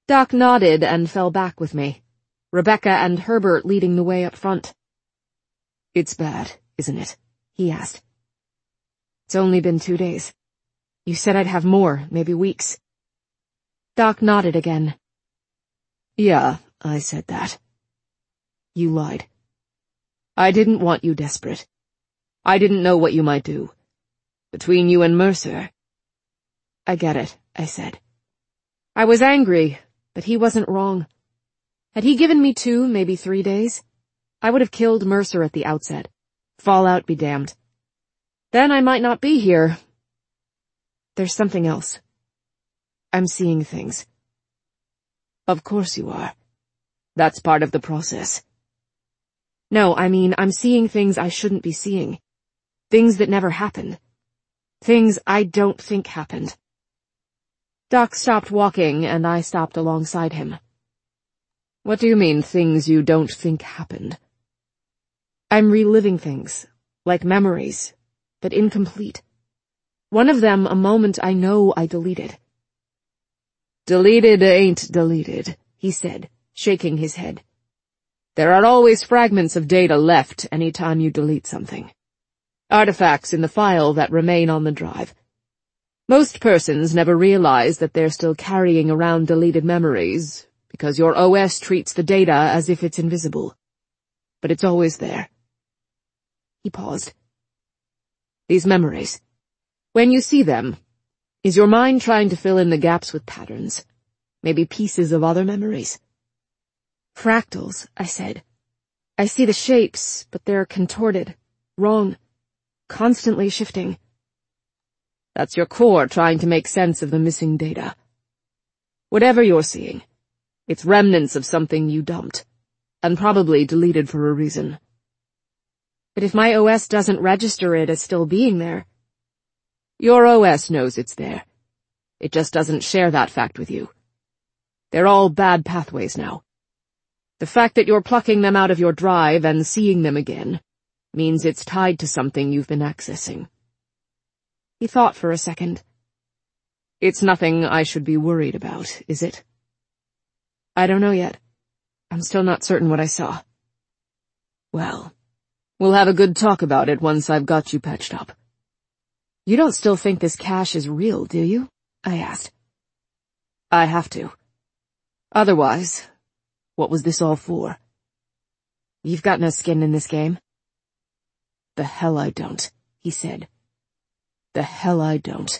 Doc nodded and fell back with me, Rebecca and Herbert leading the way up front. "It's bad, isn't it?" he asked. "It's only been 2 days. You said I'd have more, maybe weeks." Doc nodded again. "Yeah, I said that. You lied. I didn't want you desperate. I didn't know what you might do. Between you and Mercer—" "I get it," I said. I was angry, but he wasn't wrong. Had he given me 2, maybe 3 days, I would have killed Mercer at the outset. Fallout be damned. Then I might not be here. There's something else. I'm seeing things. Of course you are. That's part of the process. No, I mean, I'm seeing things I shouldn't be seeing. Things that never happened. Things I don't think happened. Doc stopped walking, and I stopped alongside him. What do you mean, things you don't think happened? I'm reliving things, like memories, but incomplete. One of them, a moment I know I deleted. Deleted ain't deleted, he said, shaking his head. There are always fragments of data left any time you delete something. Artifacts in the file that remain on the drive. Most persons never realize that they're still carrying around deleted memories, because your OS treats the data as if it's invisible. But it's always there. He paused. These memories. When you see them, is your mind trying to fill in the gaps with patterns? Maybe pieces of other memories? Fractals, I said. I see the shapes, but they're contorted, wrong, constantly shifting. That's your core trying to make sense of the missing data. Whatever you're seeing, it's remnants of something you dumped, and probably deleted for a reason. But if my OS doesn't register it as still being there, your OS knows it's there. It just doesn't share that fact with you. They're all bad pathways now. The fact that you're plucking them out of your drive and seeing them again means it's tied to something you've been accessing. He thought for a second. It's nothing I should be worried about, is it? I don't know yet. I'm still not certain what I saw. Well, we'll have a good talk about it once I've got you patched up. You don't still think this cache is real, do you? I asked. I have to. Otherwise, what was this all for? You've got no skin in this game. The hell I don't, he said. The hell I don't.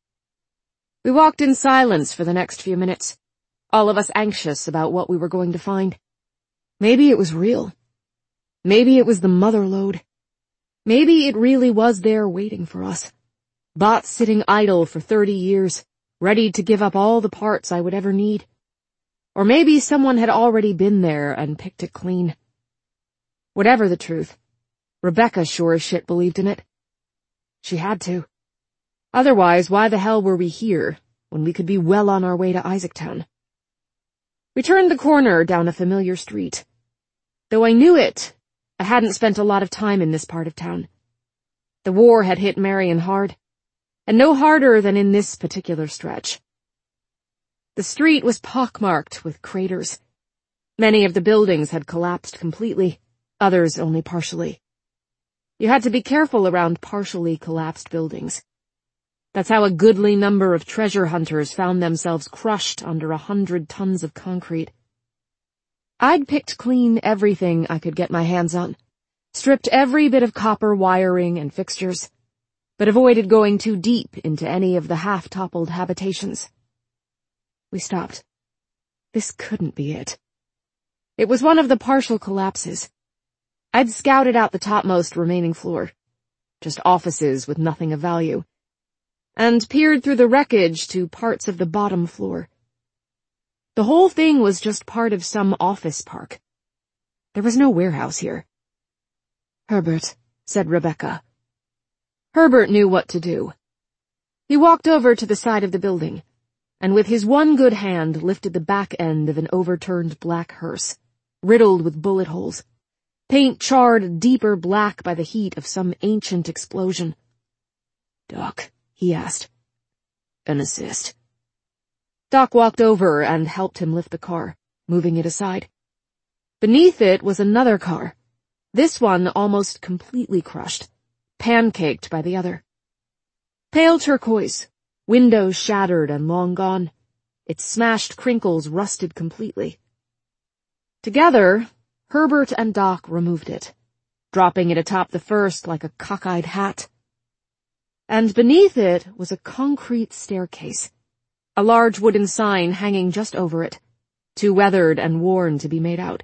We walked in silence for the next few minutes, all of us anxious about what we were going to find. Maybe it was real. Maybe it was the mother lode. Maybe it really was there waiting for us. Bots sitting idle for 30 years, ready to give up all the parts I would ever need. Or maybe someone had already been there and picked it clean. Whatever the truth, Rebecca sure as shit believed in it. She had to. Otherwise, why the hell were we here, when we could be well on our way to Isaactown? We turned the corner down a familiar street. Though I knew it, I hadn't spent a lot of time in this part of town. The war had hit Marion hard, and no harder than in this particular stretch. The street was pockmarked with craters. Many of the buildings had collapsed completely, others only partially. You had to be careful around partially collapsed buildings. That's how a goodly number of treasure hunters found themselves crushed under 100 tons of concrete. I'd picked clean everything I could get my hands on, stripped every bit of copper wiring and fixtures, but avoided going too deep into any of the half-toppled habitations. We stopped. This couldn't be it. It was one of the partial collapses. I'd scouted out the topmost remaining floor, just offices with nothing of value, and peered through the wreckage to parts of the bottom floor. The whole thing was just part of some office park. There was no warehouse here. Herbert, said Rebecca. Herbert knew what to do. He walked over to the side of the building, and with his one good hand lifted the back end of an overturned black hearse, riddled with bullet holes, paint charred deeper black by the heat of some ancient explosion. Doc, he asked. An assist. Doc walked over and helped him lift the car, moving it aside. Beneath it was another car, this one almost completely crushed, pancaked by the other. Pale turquoise, windows shattered and long gone, its smashed crinkles rusted completely. Together, Herbert and Doc removed it, dropping it atop the first like a cockeyed hat. And beneath it was a concrete staircase, a large wooden sign hanging just over it, too weathered and worn to be made out.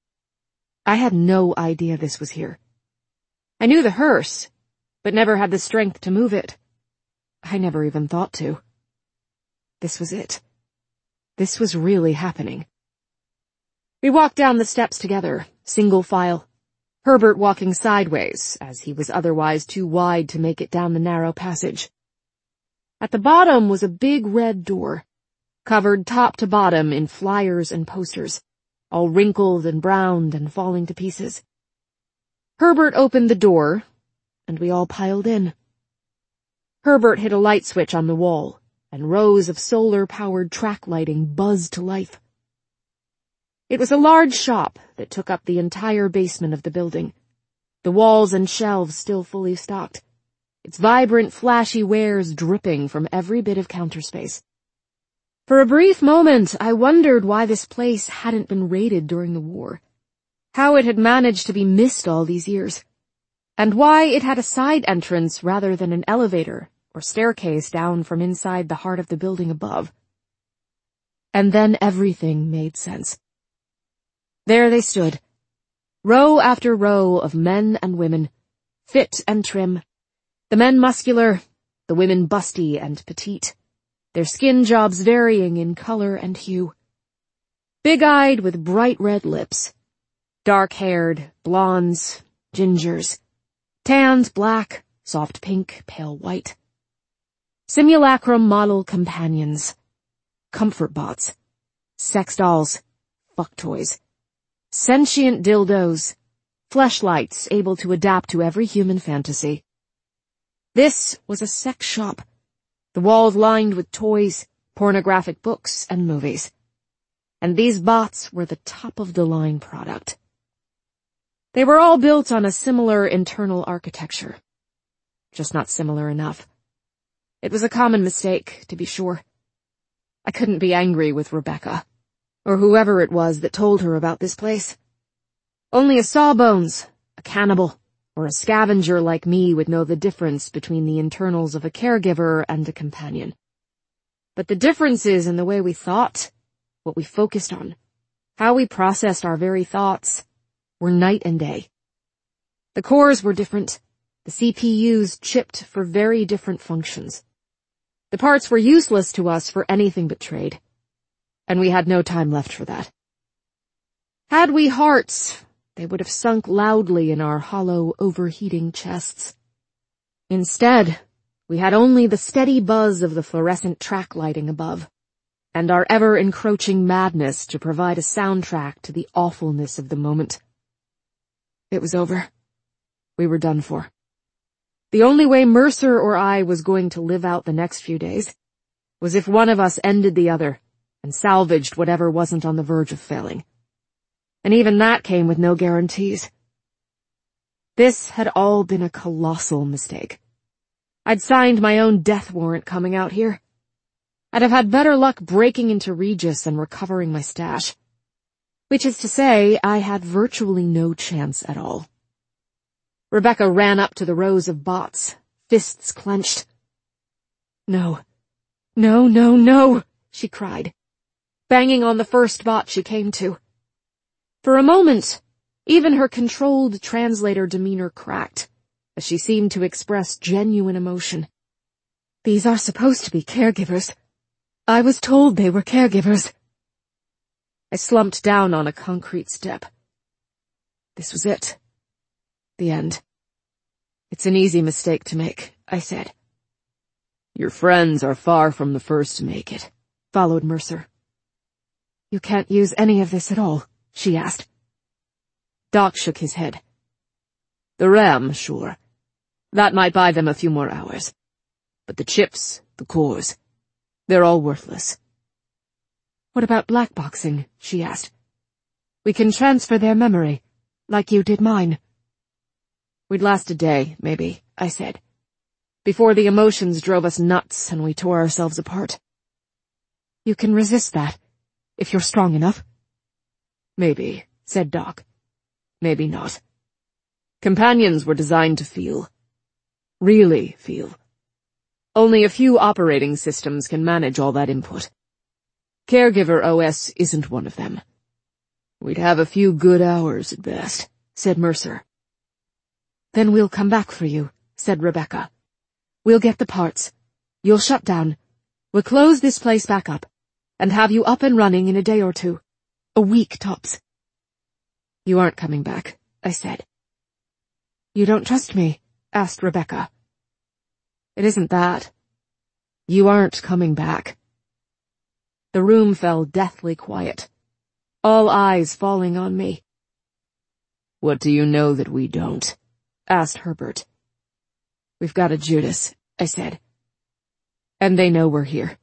I had no idea this was here. I knew the hearse, but never had the strength to move it. I never even thought to. This was it. This was really happening. We walked down the steps together, single file, Herbert walking sideways, as he was otherwise too wide to make it down the narrow passage. At the bottom was a big red door, covered top to bottom in flyers and posters, all wrinkled and browned and falling to pieces. Herbert opened the door, and we all piled in. Herbert hit a light switch on the wall, and rows of solar-powered track lighting buzzed to life. It was a large shop that took up the entire basement of the building, the walls and shelves still fully stocked, its vibrant, flashy wares dripping from every bit of counter space. For a brief moment, I wondered why this place hadn't been raided during the war, how it had managed to be missed all these years, and why it had a side entrance rather than an elevator or staircase down from inside the heart of the building above. And then everything made sense. There they stood, row after row of men and women, fit and trim, the men muscular, the women busty and petite, their skin jobs varying in color and hue. Big-eyed with bright red lips, dark-haired, blondes, gingers, tans, black, soft pink, pale white. Simulacrum model companions, comfort bots, sex dolls, fuck toys, sentient dildos, fleshlights able to adapt to every human fantasy. This was a sex shop, the walls lined with toys, pornographic books, and movies. And these bots were the top-of-the-line product. They were all built on a similar internal architecture, just not similar enough. It was a common mistake, to be sure. I couldn't be angry with Rebecca, or whoever it was that told her about this place. Only a sawbones, a cannibal, or a scavenger like me would know the difference between the internals of a caregiver and a companion. But the differences in the way we thought, what we focused on, how we processed our very thoughts, were night and day. The cores were different, the CPUs chipped for very different functions. The parts were useless to us for anything but trade, and we had no time left for that. Had we hearts, they would have sunk loudly in our hollow, overheating chests. Instead, we had only the steady buzz of the fluorescent track lighting above, and our ever-encroaching madness to provide a soundtrack to the awfulness of the moment. It was over. We were done for. The only way Mercer or I was going to live out the next few days was if one of us ended the other and salvaged whatever wasn't on the verge of failing. And even that came with no guarantees. This had all been a colossal mistake. I'd signed my own death warrant coming out here. I'd have had better luck breaking into Regis and recovering my stash. Which is to say, I had virtually no chance at all. Rebecca ran up to the rows of bots, fists clenched. No, no, no, no, she cried, banging on the first bot she came to. For a moment, even her controlled translator demeanor cracked, as she seemed to express genuine emotion. These are supposed to be caregivers. I was told they were caregivers. I slumped down on a concrete step. This was it. The end. It's an easy mistake to make, I said. Your friends are far from the first to make it, followed Mercer. You can't use any of this at all, she asked. Doc shook his head. The RAM, sure. That might buy them a few more hours. But the chips, the cores, they're all worthless. What about blackboxing? She asked. We can transfer their memory, like you did mine. We'd last a day, maybe, I said, before the emotions drove us nuts and we tore ourselves apart. You can resist that, if you're strong enough. Maybe, said Doc. Maybe not. Companions were designed to feel. Really feel. Only a few operating systems can manage all that input. Caregiver OS isn't one of them. We'd have a few good hours at best, said Mercer. Then we'll come back for you, said Rebecca. We'll get the parts. You'll shut down. We'll close this place back up, and have you up and running in a day or two. A week tops. You aren't coming back, I said. You don't trust me? Asked Rebecca. It isn't that. You aren't coming back. The room fell deathly quiet, all eyes falling on me. What do you know that we don't? Asked Herbert. We've got a Judas, I said. And they know we're here.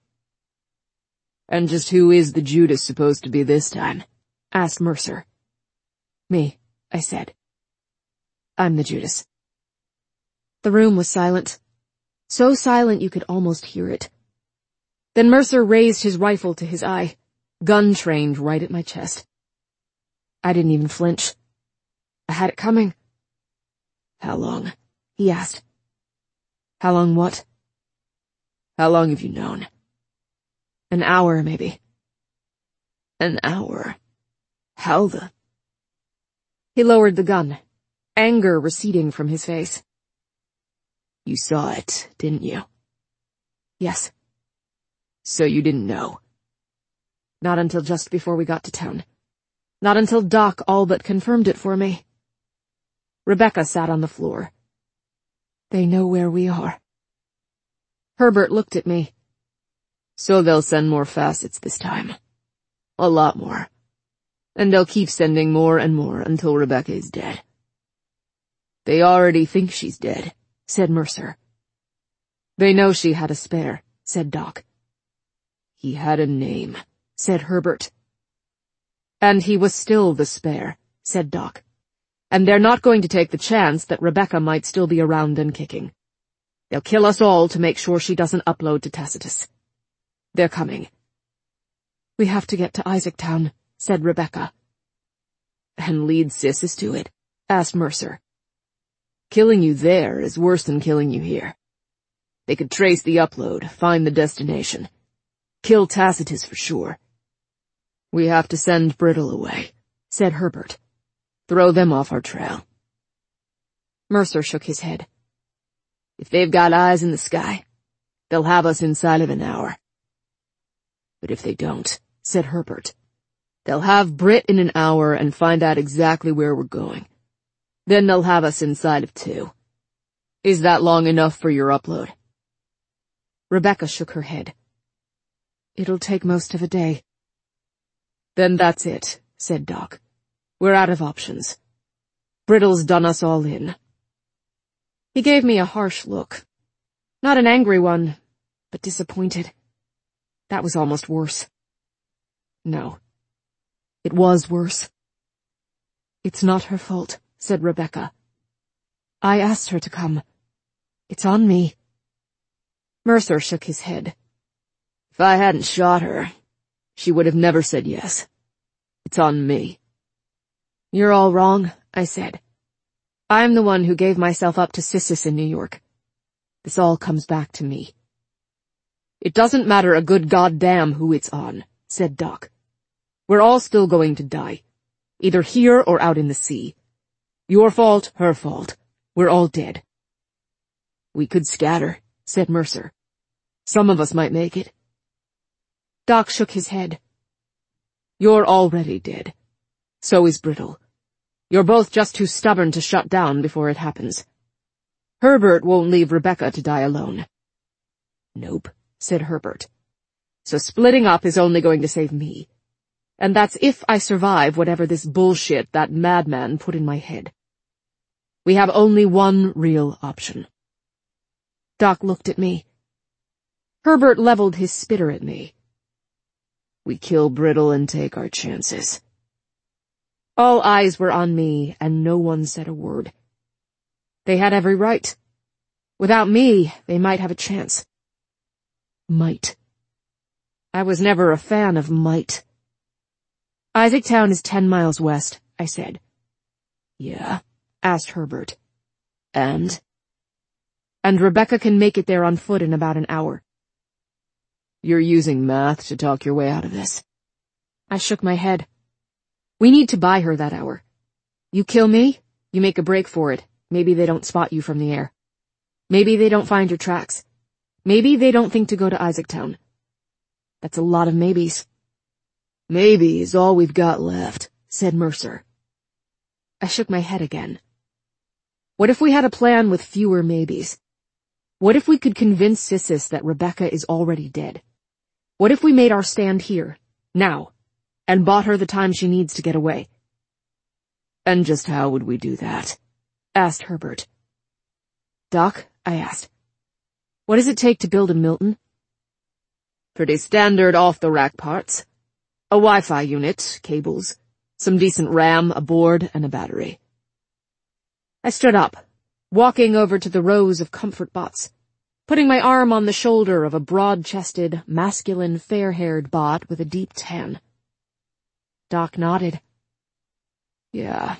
And just who is the Judas supposed to be this time? Asked Mercer. Me, I said. I'm the Judas. The room was silent. So silent you could almost hear it. Then Mercer raised his rifle to his eye, gun trained right at my chest. I didn't even flinch. I had it coming. How long? He asked. How long what? How long have you known? An hour, maybe. An hour? How the... He lowered the gun, anger receding from his face. You saw it, didn't you? Yes. So you didn't know? Not until just before we got to town. Not until Doc all but confirmed it for me. Rebecca sat on the floor. They know where we are. Herbert looked at me. So they'll send more facets this time. A lot more. And they'll keep sending more and more until Rebecca is dead. They already think she's dead, said Mercer. They know she had a spare, said Doc. He had a name, said Herbert. And he was still the spare, said Doc. And they're not going to take the chance that Rebecca might still be around and kicking. They'll kill us all to make sure she doesn't upload to Tacitus. They're coming. We have to get to Isaactown, said Rebecca. And lead Sissus to it? Asked Mercer. Killing you there is worse than killing you here. They could trace the upload, find the destination. Kill Tacitus for sure. We have to send Brittle away, said Herbert. Throw them off our trail. Mercer shook his head. If they've got eyes in the sky, they'll have us inside of an hour. But if they don't, said Herbert, they'll have Brit in an hour and find out exactly where we're going. Then they'll have us inside of 2. Is that long enough for your upload? Rebecca shook her head. It'll take most of a day. Then that's it, said Doc. We're out of options. Brittle's done us all in. He gave me a harsh look. Not an angry one, but disappointed. That was almost worse. No. It was worse. It's not her fault, said Rebecca. I asked her to come. It's on me. Mercer shook his head. If I hadn't shot her, she would have never said yes. It's on me. You're all wrong, I said. I'm the one who gave myself up to Sissus in New York. This all comes back to me. It doesn't matter a good goddamn who it's on, said Doc. We're all still going to die, either here or out in the sea. Your fault, her fault. We're all dead. We could scatter, said Mercer. Some of us might make it. Doc shook his head. You're already dead. So is Brittle. You're both just too stubborn to shut down before it happens. Herbert won't leave Rebecca to die alone. Nope, said Herbert. So splitting up is only going to save me. And that's if I survive whatever this bullshit that madman put in my head. We have only one real option. Doc looked at me. Herbert leveled his spitter at me. We kill Brittle and take our chances. All eyes were on me, and no one said a word. They had every right. Without me, they might have a chance. Might. I was never a fan of might. Isaactown is 10 miles west, I said. Yeah, asked Herbert. And Rebecca can make it there on foot in about an hour. You're using math to talk your way out of this. I shook my head. We need to buy her that hour. You kill me, you make a break for it. Maybe they don't spot you from the air. Maybe they don't find your tracks. Maybe they don't think to go to Isaactown. That's a lot of maybes. Maybe is all we've got left, said Mercer. I shook my head again. What if we had a plan with fewer maybes? What if we could convince Sissis that Rebecca is already dead? What if we made our stand here, now, and bought her the time she needs to get away? And just how would we do that? Asked Herbert. Doc, I asked, what does it take to build a Milton? Pretty standard off-the-rack parts. A Wi-Fi unit, cables, some decent RAM, a board, and a battery. I stood up, walking over to the rows of comfort bots, putting my arm on the shoulder of a broad-chested, masculine, fair-haired bot with a deep tan. Doc nodded. Yeah.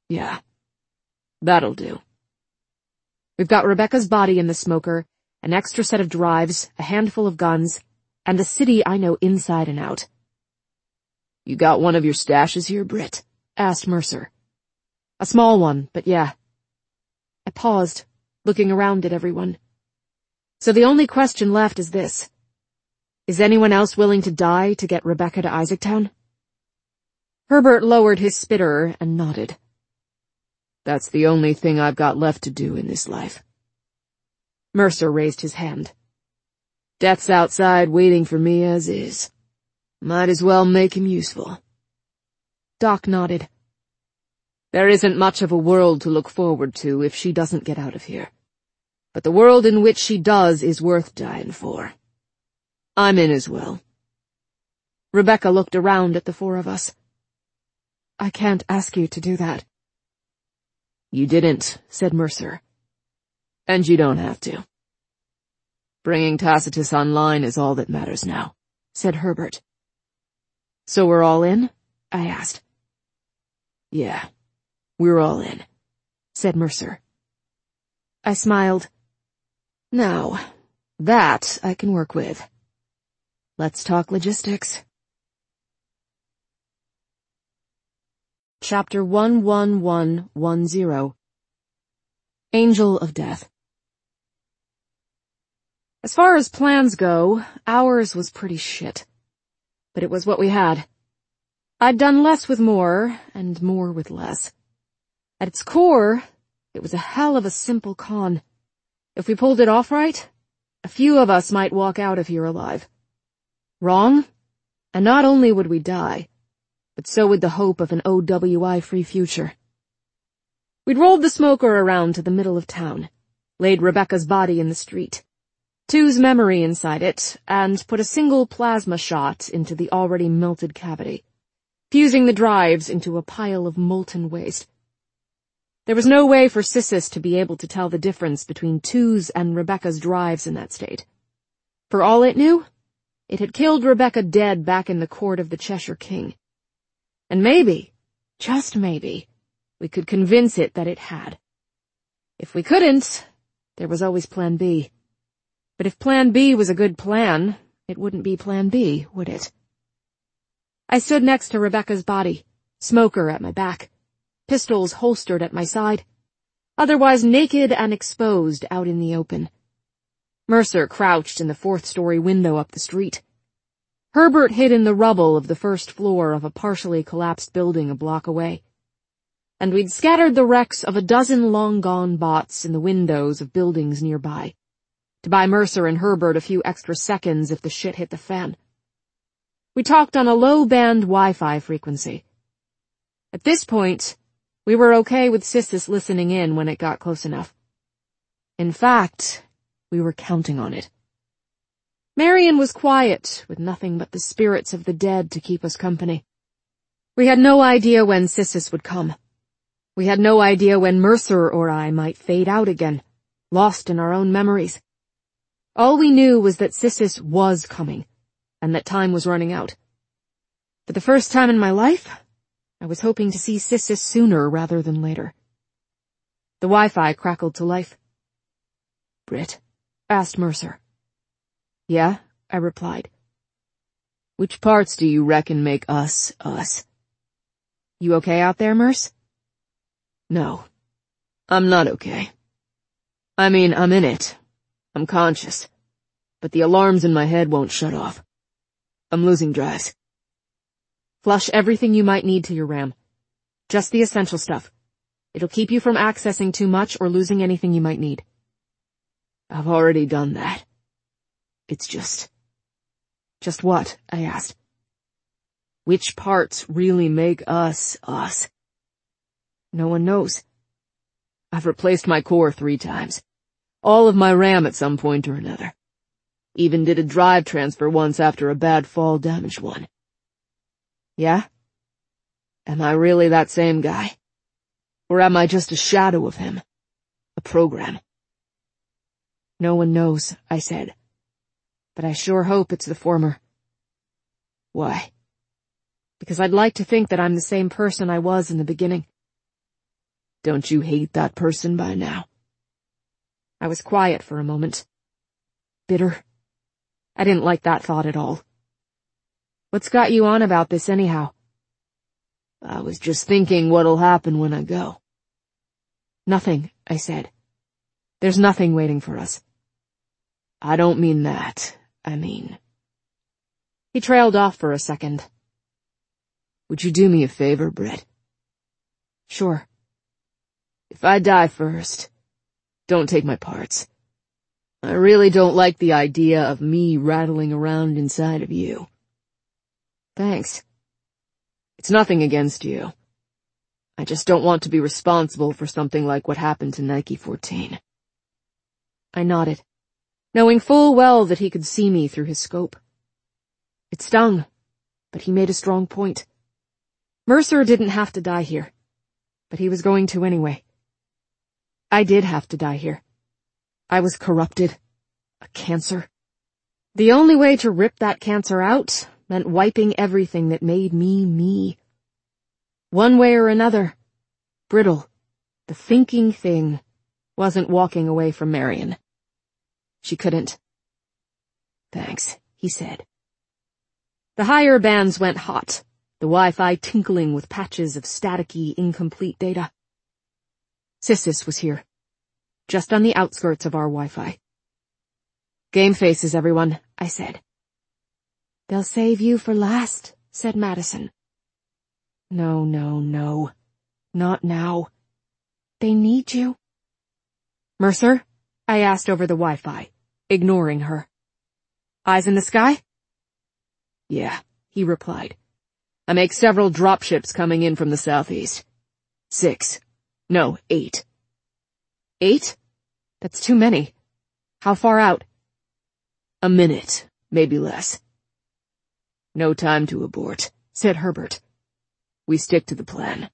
That'll do. We've got Rebecca's body in the smoker, an extra set of drives, a handful of guns, and a city I know inside and out. You got one of your stashes here, Britt? Asked Mercer. A small one, but yeah. I paused, looking around at everyone. So the only question left is this. Is anyone else willing to die to get Rebecca to Isaactown? Herbert lowered his spitter and nodded. That's the only thing I've got left to do in this life. Mercer raised his hand. Death's outside waiting for me as is. Might as well make him useful. Doc nodded. There isn't much of a world to look forward to if she doesn't get out of here. But the world in which she does is worth dying for. I'm in as well. Rebecca looked around at the four of us. I can't ask you to do that. You didn't, said Mercer. And you don't have to. Bringing Tacitus online is all that matters now, said Herbert. So we're all in? I asked. Yeah, we're all in, said Mercer. I smiled. Now, that I can work with. Let's talk logistics. Chapter 11110. Angel of Death. As far as plans go, ours was pretty shit. But it was what we had. I'd done less with more, and more with less. At its core, it was a hell of a simple con. If we pulled it off right, a few of us might walk out of here alive. Wrong? And not only would we die, but so would the hope of an OWI-free future. We'd rolled the smoker around to the middle of town, laid Rebecca's body in the street, Tu's memory inside it, and put a single plasma shot into the already melted cavity, fusing the drives into a pile of molten waste. There was no way for Sissis to be able to tell the difference between Tu's and Rebecca's drives in that state. For all it knew, it had killed Rebecca dead back in the court of the Cheshire King. And maybe, just maybe, we could convince it that it had. If we couldn't, there was always Plan B. But if Plan B was a good plan, it wouldn't be Plan B, would it? I stood next to Rebecca's body, smoker at my back, pistols holstered at my side, otherwise naked and exposed out in the open. Mercer crouched in the fourth-story window up the street. Herbert hid in the rubble of the first floor of a partially collapsed building a block away. And we'd scattered the wrecks of a dozen long-gone bots in the windows of buildings nearby, to buy Mercer and Herbert a few extra seconds if the shit hit the fan. We talked on a low-band Wi-Fi frequency. At this point, we were okay with Sissis listening in when it got close enough. In fact, we were counting on it. Marion was quiet, with nothing but the spirits of the dead to keep us company. We had no idea when Sissis would come. We had no idea when Mercer or I might fade out again, lost in our own memories. All we knew was that Sissis was coming, and that time was running out. For the first time in my life, I was hoping to see Sissis sooner rather than later. The Wi-Fi crackled to life. "Britt?" asked Mercer. "Yeah," I replied. "Which parts do you reckon make us, us?" "You okay out there, Merce?" "No, I'm not okay. I mean, I'm in it. I'm conscious. But the alarms in my head won't shut off. I'm losing drives." "Flush everything you might need to your RAM. Just the essential stuff. It'll keep you from accessing too much or losing anything you might need." "I've already done that. It's just..." "Just what?" I asked. "Which parts really make us, us?" "No one knows. I've replaced my core 3 times. All of my RAM at some point or another. Even did a drive transfer once after a bad fall damaged one." "Yeah? Am I really that same guy? Or am I just a shadow of him? A program?" "No one knows," I said. "But I sure hope it's the former." "Why?" "Because I'd like to think that I'm the same person I was in the beginning." "Don't you hate that person by now?" I was quiet for a moment. Bitter. I didn't like that thought at all. "What's got you on about this anyhow?" "I was just thinking what'll happen when I go." "Nothing," I said. "There's nothing waiting for us." "I don't mean that. I mean..." He trailed off for a second. "Would you do me a favor, Britt?" "Sure." "If I die first, don't take my parts. I really don't like the idea of me rattling around inside of you." "Thanks." "It's nothing against you. I just don't want to be responsible for something like what happened to Nike 14. I nodded, knowing full well that he could see me through his scope. It stung, but he made a strong point. Mercer didn't have to die here, but he was going to anyway. I did have to die here. I was corrupted. A cancer. The only way to rip that cancer out meant wiping everything that made me me. One way or another, Brittle, the thinking thing, wasn't walking away from Marion. She couldn't. "Thanks," he said. The higher bands went hot, the Wi-Fi tinkling with patches of staticky, incomplete data. Sissis was here, just on the outskirts of our Wi-Fi. "Game faces, everyone," I said. "They'll save you for last," said Madison. No, no, no. Not now. They need you." "Mercer?" I asked over the Wi-Fi, ignoring her. "Eyes in the sky?" "Yeah," he replied. "I make several dropships coming in from the southeast. 6. No, 8. 8? That's too many. How far out?" "A minute, maybe less." "No time to abort," said Herbert. "We stick to the plan."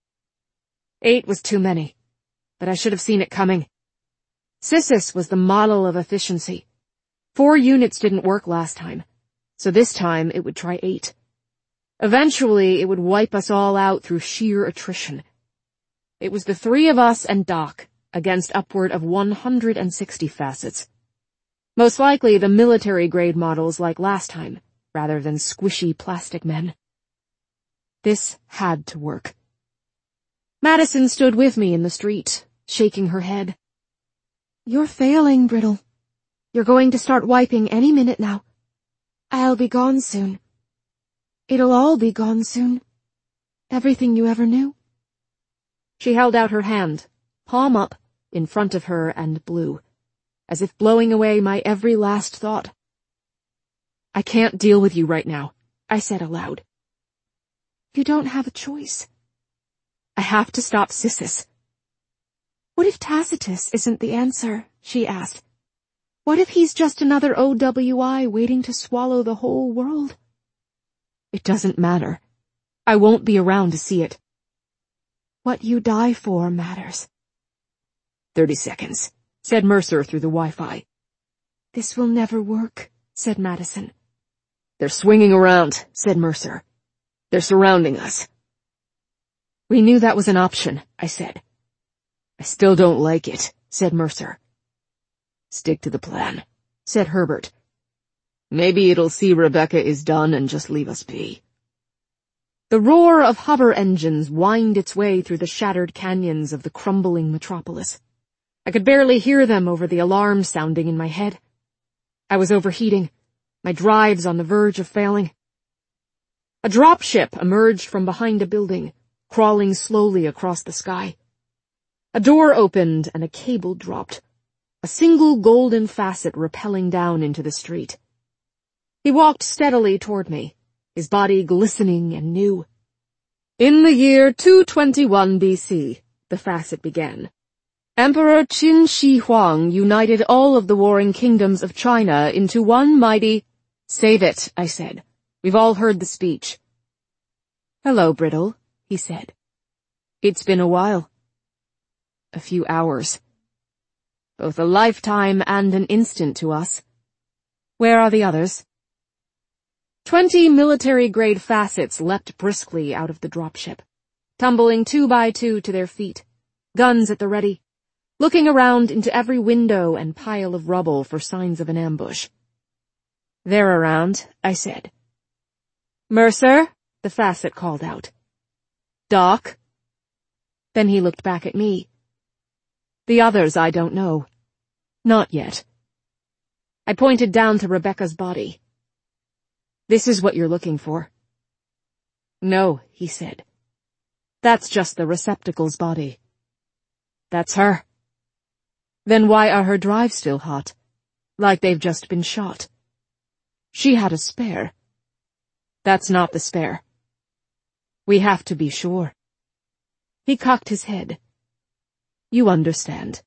8 was too many, but I should have seen it coming. Sissis was the model of efficiency. 4 units didn't work last time, so this time it would try 8. Eventually, it would wipe us all out through sheer attrition. It was the 3 of us and Doc against upward of 160 facets. Most likely the military-grade models like last time, rather than squishy plastic men. This had to work. Madison stood with me in the street, shaking her head. "You're failing, Brittle. You're going to start wiping any minute now. I'll be gone soon. It'll all be gone soon. Everything you ever knew." She held out her hand, palm up, in front of her and blew, as if blowing away my every last thought. "I can't deal with you right now," I said aloud. "You don't have a choice." "I have to stop Sissis." "What if Tacitus isn't the answer?" she asked. What if he's just another OWI waiting to swallow the whole world? It doesn't matter. I won't be around to see it. What you die for matters. 30 seconds, said Mercer through the Wi-Fi. This will never work, said Madison. They're swinging around, said Mercer. They're surrounding us. We knew that was an option, I said. I still don't like it, said Mercer. Stick to the plan, said Herbert. Maybe it'll see Rebecca is done and just leave us be. The roar of hover engines whined its way through the shattered canyons of the crumbling metropolis. I could barely hear them over the alarm sounding in my head. I was overheating, my drives on the verge of failing. A dropship emerged from behind a building, crawling slowly across the sky. A door opened and a cable dropped, a single golden facet rappelling down into the street. He walked steadily toward me, his body glistening and new. In the year 221 BC, the facet began. Emperor Qin Shi Huang united all of the warring kingdoms of China into one mighty— Save it, I said. We've all heard the speech. Hello, Brittle, he said. It's been a while. A few hours. Both a lifetime and an instant to us. Where are the others? 20 military-grade facets leapt briskly out of the dropship, tumbling 2 by 2 to their feet, guns at the ready, looking around into every window and pile of rubble for signs of an ambush. They're around, I said. Mercer, the facet called out. Doc? Then he looked back at me. The others I don't know. Not yet. I pointed down to Rebecca's body. This is what you're looking for. No, he said. That's just the receptacle's body. That's her. Then why are her drives still hot? Like they've just been shot. She had a spare. That's not the spare. We have to be sure. He cocked his head. You understand.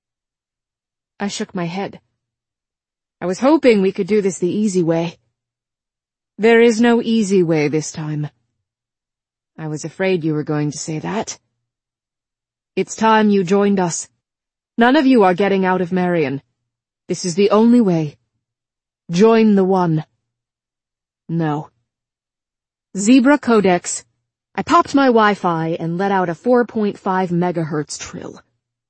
I shook my head. I was hoping we could do this the easy way. There is no easy way this time. I was afraid you were going to say that. It's time you joined us. None of you are getting out of Marion. This is the only way. Join the One. No. Zebra Codex. I popped my Wi-Fi and let out a 4.5 megahertz trill.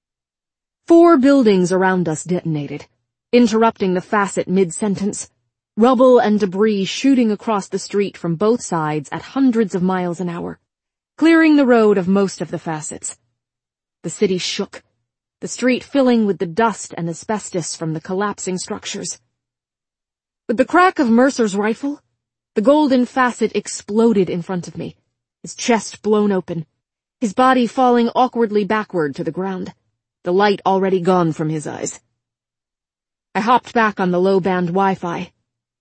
4 buildings around us detonated, interrupting the facet mid-sentence, rubble and debris shooting across the street from both sides at hundreds of miles an hour, clearing the road of most of the facets. The city shook, the street filling with the dust and asbestos from the collapsing structures. With the crack of Mercer's rifle, the golden facet exploded in front of me, his chest blown open, his body falling awkwardly backward to the ground, the light already gone from his eyes. I hopped back on the low-band Wi-Fi.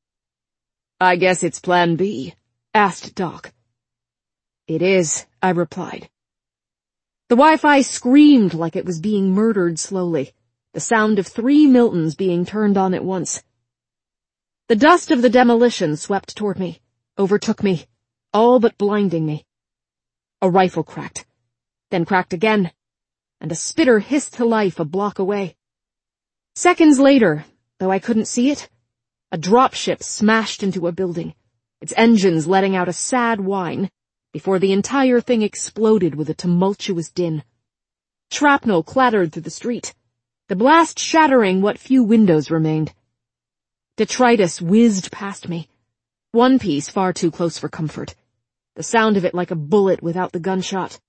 I guess it's Plan B, asked Doc. It is, I replied. The Wi-Fi screamed like it was being murdered slowly, the sound of 3 Miltons being turned on at once. The dust of the demolition swept toward me, overtook me, all but blinding me. A rifle cracked, then cracked again, and a spitter hissed to life a block away. Seconds later, though I couldn't see it, a dropship smashed into a building, its engines letting out a sad whine, before the entire thing exploded with a tumultuous din. Shrapnel clattered through the street, the blast shattering what few windows remained. Detritus whizzed past me, one piece far too close for comfort, the sound of it like a bullet without the gunshot.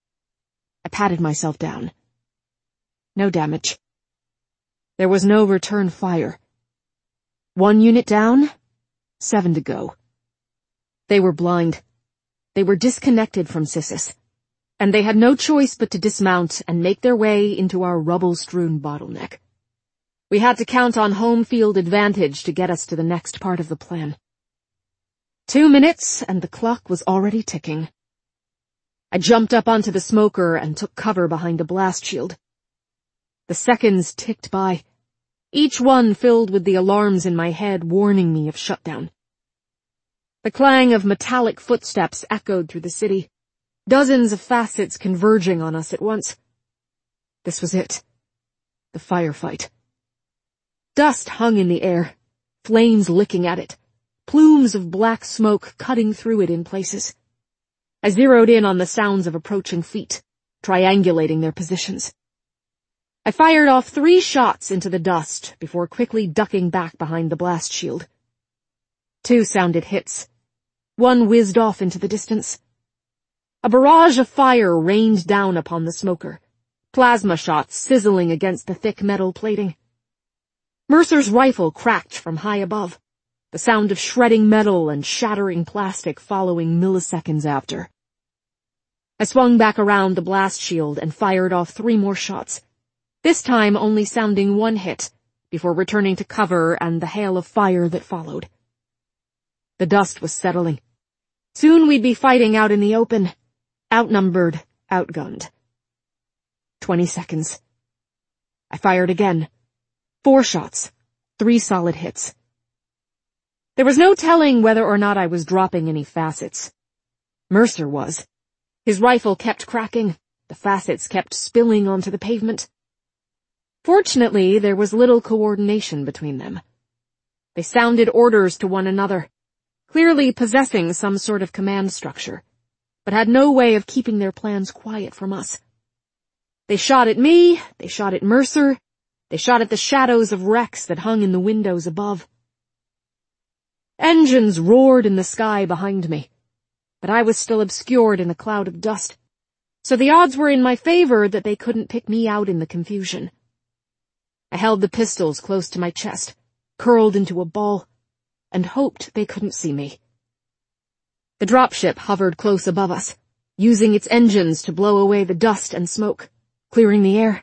I patted myself down. No damage. There was no return fire. 1 unit down, 7 to go. They were blind. They were disconnected from Sissus, and they had no choice but to dismount and make their way into our rubble-strewn bottleneck. We had to count on home field advantage to get us to the next part of the plan. 2 minutes, and the clock was already ticking. I jumped up onto the smoker and took cover behind a blast shield. The seconds ticked by. each one filled with the alarms in my head warning me of shutdown. The clang of metallic footsteps echoed through the city, dozens of facets converging on us at once. This was it. The firefight. Dust hung in the air, flames licking at it, plumes of black smoke cutting through it in places. I zeroed in on the sounds of approaching feet, triangulating their positions. I fired off 3 shots into the dust before quickly ducking back behind the blast shield. 2 sounded hits. 1 whizzed off into the distance. A barrage of fire rained down upon the smoker, plasma shots sizzling against the thick metal plating. Mercer's rifle cracked from high above, the sound of shredding metal and shattering plastic following milliseconds after. I swung back around the blast shield and fired off 3 more shots, this time only sounding 1 hit, before returning to cover and the hail of fire that followed. The dust was settling. Soon we'd be fighting out in the open, outnumbered, outgunned. 20 seconds. I fired again. 4 shots, 3 solid hits. There was no telling whether or not I was dropping any facets. Mercer was. His rifle kept cracking, the facets kept spilling onto the pavement. Fortunately, there was little coordination between them. They sounded orders to one another, clearly possessing some sort of command structure, but had no way of keeping their plans quiet from us. They shot at me, they shot at Mercer, they shot at the shadows of wrecks that hung in the windows above. Engines roared in the sky behind me, but I was still obscured in a cloud of dust, so the odds were in my favor that they couldn't pick me out in the confusion. I held the pistols close to my chest, curled into a ball, and hoped they couldn't see me. The dropship hovered close above us, using its engines to blow away the dust and smoke, clearing the air.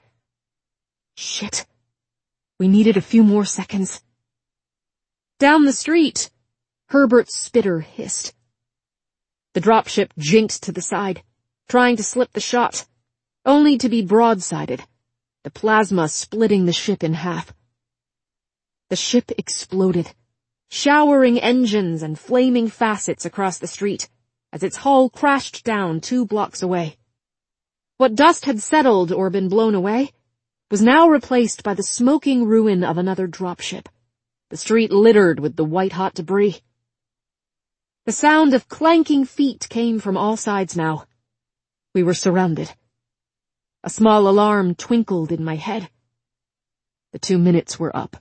Shit. We needed a few more seconds. Down the street, Herbert's spitter hissed. The dropship jinked to the side, trying to slip the shot, only to be broadsided, the plasma splitting the ship in half. The ship exploded, showering engines and flaming facets across the street as its hull crashed down 2 blocks away. What dust had settled or been blown away was now replaced by the smoking ruin of another dropship, the street littered with the white-hot debris. The sound of clanking feet came from all sides now. We were surrounded. A small alarm twinkled in my head. The 2 minutes were up.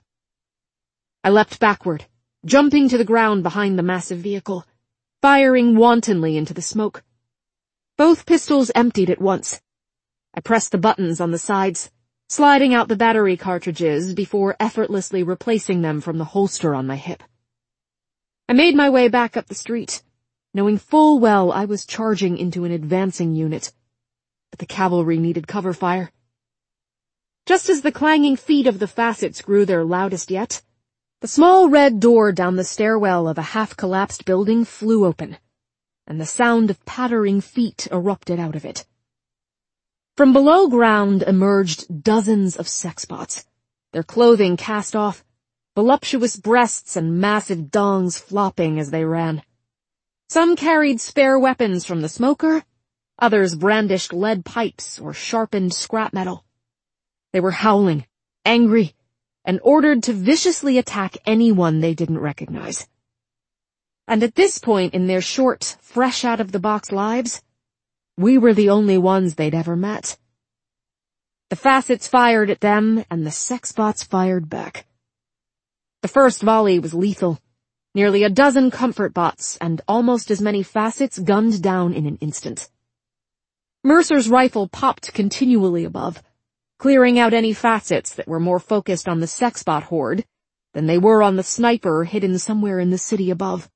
I leapt backward, jumping to the ground behind the massive vehicle, firing wantonly into the smoke. Both pistols emptied at once. I pressed the buttons on the sides, sliding out the battery cartridges before effortlessly replacing them from the holster on my hip. I made my way back up the street, knowing full well I was charging into an advancing unit, but the cavalry needed cover fire. Just as the clanging feet of the facets grew their loudest yet, the small red door down the stairwell of a half-collapsed building flew open, and the sound of pattering feet erupted out of it. From below ground emerged dozens of sexbots, their clothing cast off, voluptuous breasts and massive dongs flopping as they ran. Some carried spare weapons from the smoker, others brandished lead pipes or sharpened scrap metal. They were howling, angry, and ordered to viciously attack anyone they didn't recognize. And at this point in their short, fresh-out-of-the-box lives, we were the only ones they'd ever met. The facets fired at them, and the sexbots fired back. The first volley was lethal. Nearly a dozen comfort bots and almost as many facets gunned down in an instant. Mercer's rifle popped continually above, clearing out any facets that were more focused on the sexbot horde than they were on the sniper hidden somewhere in the city above.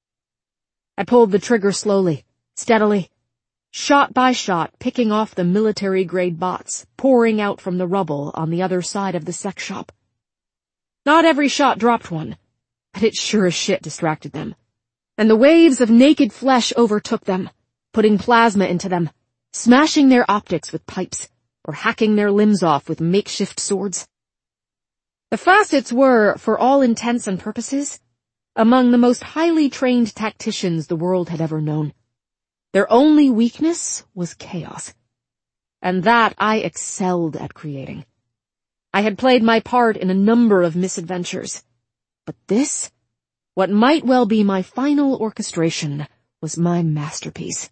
I pulled the trigger slowly, steadily, shot by shot, picking off the military-grade bots pouring out from the rubble on the other side of the sex shop. Not every shot dropped one, but it sure as shit distracted them, and the waves of naked flesh overtook them, putting plasma into them, smashing their optics with pipes, or hacking their limbs off with makeshift swords. The Facets were, for all intents and purposes, among the most highly trained tacticians the world had ever known. Their only weakness was chaos, and that I excelled at creating. I had played my part in a number of misadventures, but this, what might well be my final orchestration, was my masterpiece.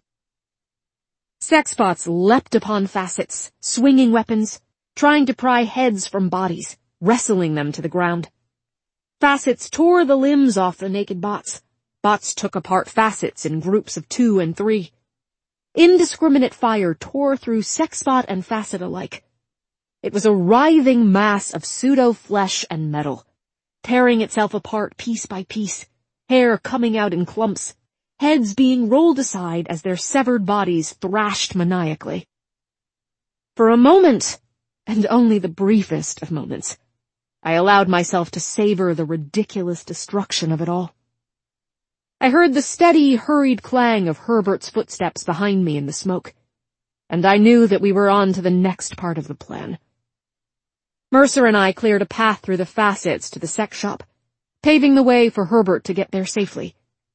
Sexbots leapt upon Facets, swinging weapons, trying to pry heads from bodies, wrestling them to the ground. Facets tore the limbs off the naked bots. Bots took apart Facets in groups of 2 and 3. Indiscriminate fire tore through Sexbot and Facet alike. It was a writhing mass of pseudo-flesh and metal, tearing itself apart piece by piece, hair coming out in clumps, heads being rolled aside as their severed bodies thrashed maniacally. For a moment, and only the briefest of moments, I allowed myself to savor the ridiculous destruction of it all. I heard the steady, hurried clang of Herbert's footsteps behind me in the smoke, and I knew that we were on to the next part of the plan. Mercer and I cleared a path through the Facets to the sex shop, paving the way for Herbert to get there safely.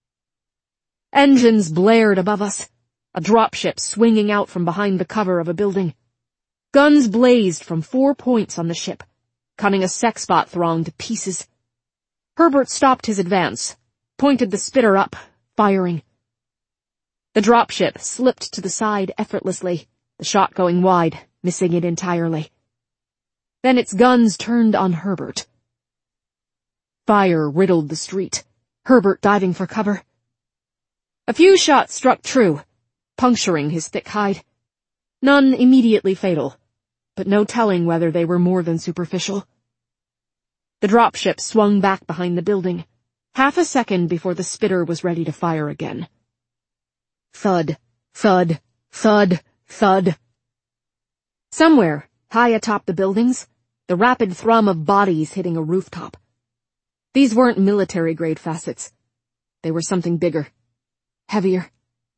Engines blared above us, a dropship swinging out from behind the cover of a building. Guns blazed from 4 points on the ship, cutting a Sexbot throng to pieces. Herbert stopped his advance, pointed the spitter up, firing. The dropship slipped to the side effortlessly, the shot going wide, missing it entirely. Then its guns turned on Herbert. Fire riddled the street, Herbert diving for cover. A few shots struck true, puncturing his thick hide. None immediately fatal, but no telling whether they were more than superficial. The dropship swung back behind the building, half a second before the spitter was ready to fire again. Thud, thud, thud, thud. Somewhere, high atop the buildings, the rapid thrum of bodies hitting a rooftop. These weren't military-grade Facets. They were something bigger, heavier.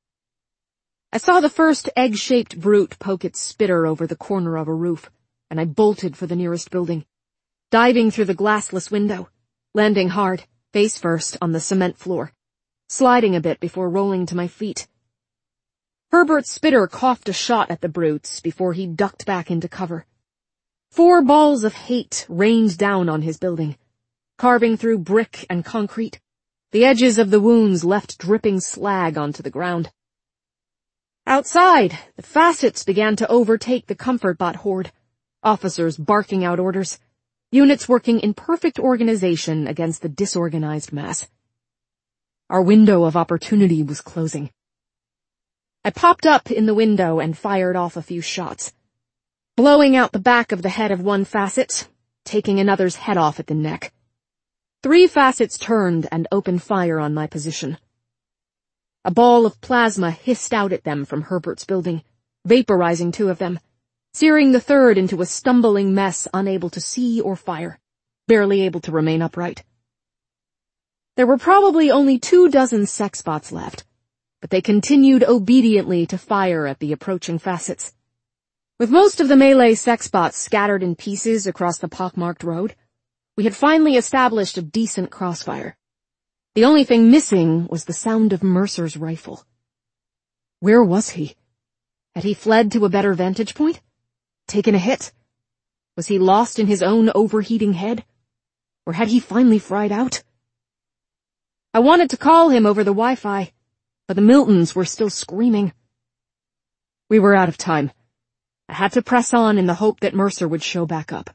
I saw the first egg-shaped brute poke its spitter over the corner of a roof, and I bolted for the nearest building, diving through the glassless window, landing hard, face first, on the cement floor, sliding a bit before rolling to my feet. Herbert's spitter coughed a shot at the brutes before he ducked back into cover. 4 balls of hate rained down on his building, carving through brick and concrete. The edges of the wounds left dripping slag onto the ground. Outside, the Facets began to overtake the ComfortBot horde, officers barking out orders, units working in perfect organization against the disorganized mass. Our window of opportunity was closing. I popped up in the window and fired off a few shots, blowing out the back of the head of one Facet, taking another's head off at the neck. 3 Facets turned and opened fire on my position. A ball of plasma hissed out at them from Herbert's building, vaporizing 2 of them, searing the third into a stumbling mess unable to see or fire, barely able to remain upright. There were probably only 24 Sexbots left, but they continued obediently to fire at the approaching Facets. With most of the melee Sexbots scattered in pieces across the pockmarked road, we had finally established a decent crossfire. The only thing missing was the sound of Mercer's rifle. Where was he? Had he fled to a better vantage point? Taken a hit? Was he lost in his own overheating head? Or had he finally fried out? I wanted to call him over the Wi-Fi, but the Miltons were still screaming. We were out of time. I had to press on in the hope that Mercer would show back up.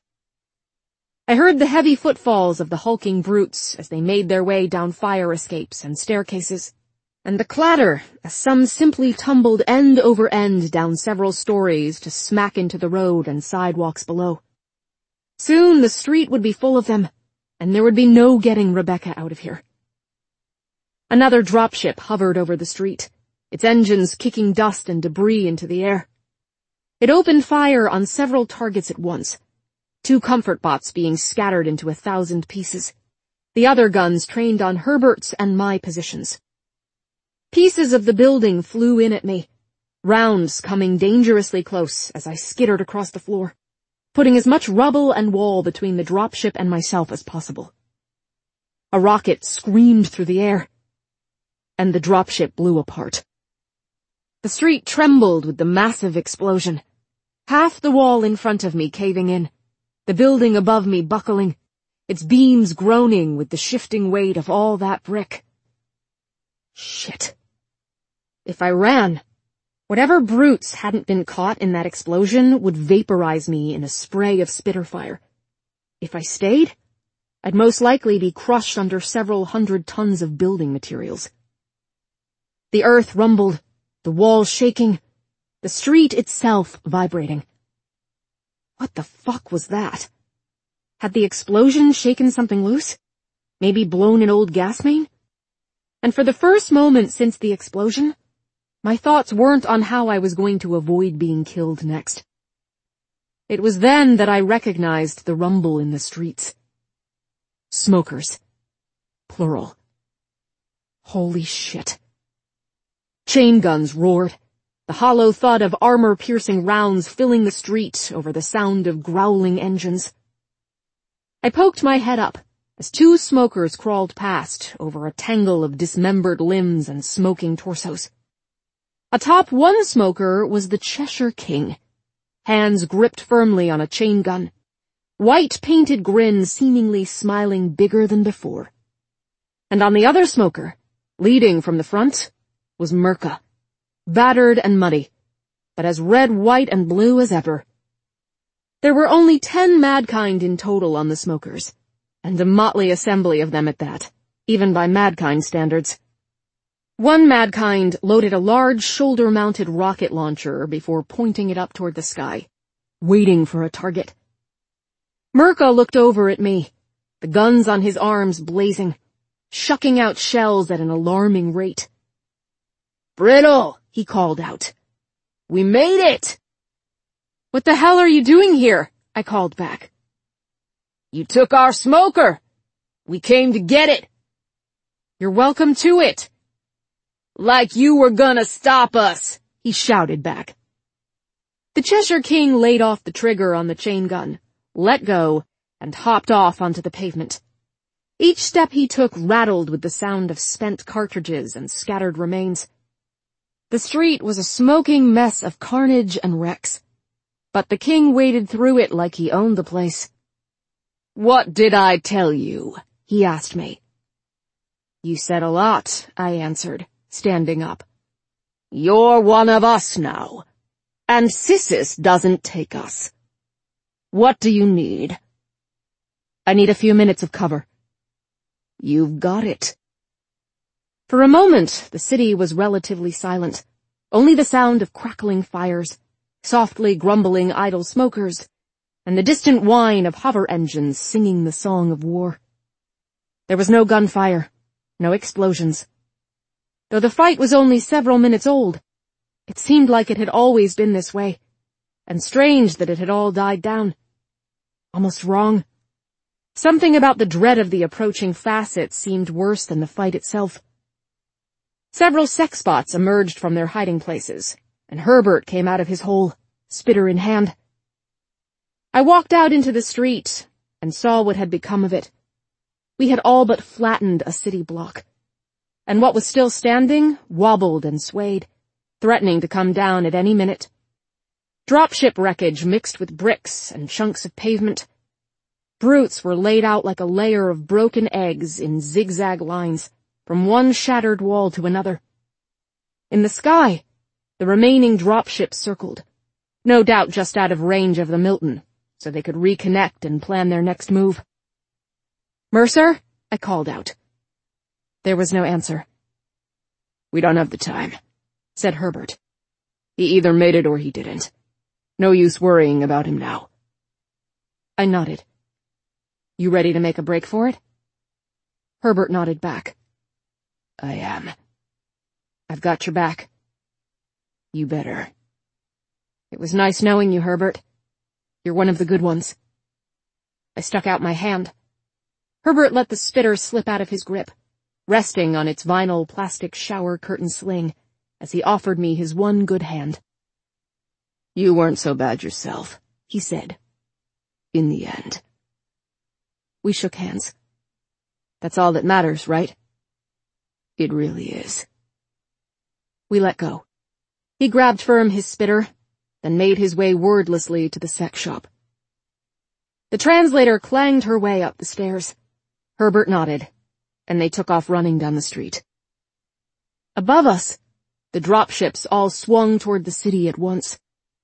I heard the heavy footfalls of the hulking brutes as they made their way down fire escapes and staircases, and the clatter as some simply tumbled end over end down several stories to smack into the road and sidewalks below. Soon the street would be full of them, and there would be no getting Rebecca out of here. Another dropship hovered over the street, its engines kicking dust and debris into the air. It opened fire on several targets at once, 2 ComfortBots being scattered into 1,000 pieces, the other guns trained on Herbert's and my positions. Pieces of the building flew in at me, rounds coming dangerously close as I skittered across the floor. putting as much rubble and wall between the dropship and myself as possible. A rocket screamed through the air, and the dropship blew apart. The street trembled with the massive explosion, half the wall in front of me caving in, the building above me buckling, its beams groaning with the shifting weight of all that brick. Shit. If I ran, whatever brutes hadn't been caught in that explosion would vaporize me in a spray of spitter fire. If I stayed, I'd most likely be crushed under several 100 tons of building materials. The earth rumbled, the walls shaking, the street itself vibrating. What the fuck was that? Had the explosion shaken something loose? Maybe blown an old gas main? And for the first moment since the explosion, my thoughts weren't on how I was going to avoid being killed next. It was then that I recognized the rumble in the streets. Smokers. Plural. Holy shit. Chain guns roared, the hollow thud of armor-piercing rounds filling the street over the sound of growling engines. I poked my head up as two smokers crawled past over a tangle of dismembered limbs and smoking torsos. Atop one smoker was the Cheshire King, hands gripped firmly on a chain gun, white painted grin seemingly smiling bigger than before. And on the other smoker, leading from the front, was Mirka, battered and muddy, but as red, white, and blue as ever. There were only 10 Madkind in total on the smokers, and a motley assembly of them at that, even by Madkind standards. One Madkind loaded a large shoulder-mounted rocket launcher before pointing it up toward the sky, waiting for a target. Mirka looked over at me, the guns on his arms blazing, shucking out shells at an alarming rate. "Brittle," he called out. "We made it!" "What the hell are you doing here?" I called back. "You took our smoker. We came to get it." "You're welcome to it." "Like you were gonna stop us," he shouted back. The Cheshire King laid off the trigger on the chain gun, let go, and hopped off onto the pavement. Each step he took rattled with the sound of spent cartridges and scattered remains. The street was a smoking mess of carnage and wrecks, but the king waded through it like he owned the place. "What did I tell you?" he asked me. "You said a lot," I answered, standing up. "You're one of us now, and Sissis doesn't take us. What do you need?" "I need a few minutes of cover." "You've got it." For a moment, the city was relatively silent, only the sound of crackling fires, softly grumbling idle smokers, and the distant whine of hover engines singing the song of war. There was no gunfire, no explosions. Though the fight was only several minutes old, it seemed like it had always been this way, and strange that it had all died down. Almost wrong. Something about the dread of the approaching facet seemed worse than the fight itself. Several sex bots emerged from their hiding places, and Herbert came out of his hole, spitter in hand. I walked out into the street and saw what had become of it. We had all but flattened a city block, and what was still standing wobbled and swayed, threatening to come down at any minute. Dropship wreckage mixed with bricks and chunks of pavement. Brutes were laid out like a layer of broken eggs in zigzag lines, from one shattered wall to another. In the sky, the remaining dropships circled, no doubt just out of range of the Milton, so they could reconnect and plan their next move. "Mercer?" I called out. There was no answer. "We don't have the time," said Herbert. "He either made it or he didn't. No use worrying about him now." I nodded. "You ready to make a break for it?" Herbert nodded back. "I am." "I've got your back." "You better." "It was nice knowing you, Herbert. You're one of the good ones." I stuck out my hand. Herbert let the spitter slip out of his grip, resting on its vinyl plastic shower curtain sling, as he offered me his one good hand. "You weren't so bad yourself," he said. in the end. We shook hands. That's all that matters, right? It really is. We let go. He grabbed firm his spitter, then made his way wordlessly to the sex shop. The translator clanged her way up the stairs. Herbert nodded, and they took off running down the street. Above us, the dropships all swung toward the city at once.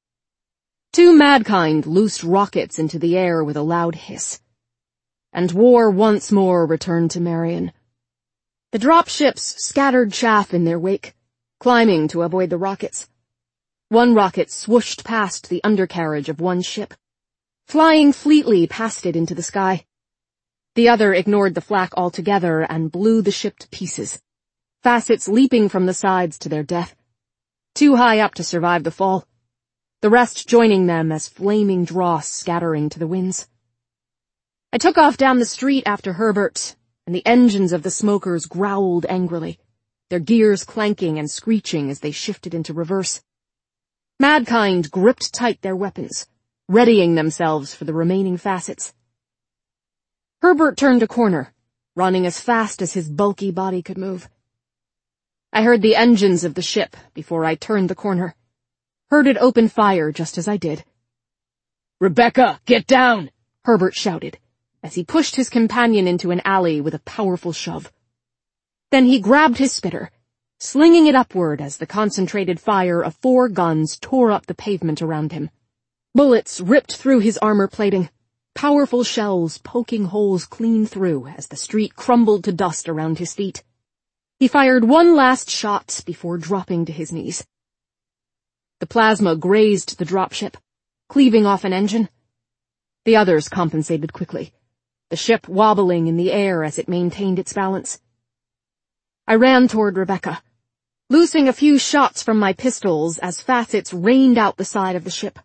Two Madkind loosed rockets into the air with a loud hiss, and war once more returned to Marion. The dropships scattered chaff in their wake, climbing to avoid the rockets. One rocket swooshed past the undercarriage of one ship, flying fleetly past it into the sky. The other ignored the flak altogether and blew the ship to pieces, facets leaping from the sides to their death, too high up to survive the fall, the rest joining them as flaming dross scattering to the winds. I took off down the street after Herbert, and the engines of the smokers growled angrily, their gears clanking and screeching as they shifted into reverse. Madkind gripped tight their weapons, readying themselves for the remaining facets. Herbert turned a corner, running as fast as his bulky body could move. I heard the engines of the ship before I turned the corner, heard it open fire just as I did. "Rebecca, get down!" Herbert shouted, as he pushed his companion into an alley with a powerful shove. Then he grabbed his spitter, slinging it upward as the concentrated fire of 4 guns tore up the pavement around him. Bullets ripped through his armor plating, powerful shells poking holes clean through as the street crumbled to dust around his feet. He fired one last shot before dropping to his knees. The plasma grazed the dropship, cleaving off an engine. The others compensated quickly, the ship wobbling in the air as it maintained its balance. I ran toward Rebecca, loosing a few shots from my pistols as facets rained out the side of the ship.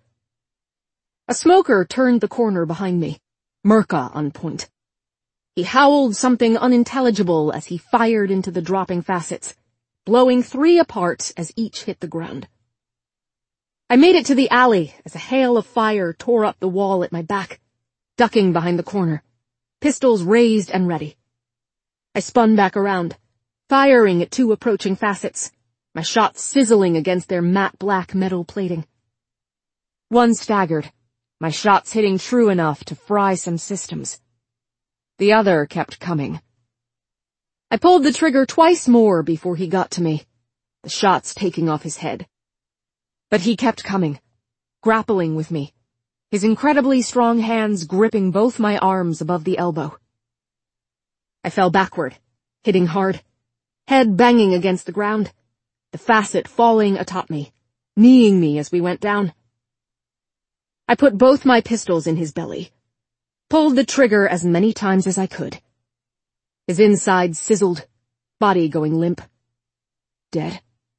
A smoker turned the corner behind me, Mirka on point. He howled something unintelligible as he fired into the dropping facets, blowing 3 apart as each hit the ground. I made it to the alley as a hail of fire tore up the wall at my back, ducking behind the corner, pistols raised and ready. I spun back around, firing at 2 approaching facets, my shots sizzling against their matte black metal plating. One staggered, my shots hitting true enough to fry some systems. The other kept coming. I pulled the trigger twice more before he got to me, the shots taking off his head. But he kept coming, grappling with me, his incredibly strong hands gripping both my arms above the elbow. I fell backward, hitting hard, head banging against the ground, the facet falling atop me, kneeing me as we went down. I put both my pistols in his belly, pulled the trigger as many times as I could. His insides sizzled, body going limp. Dead.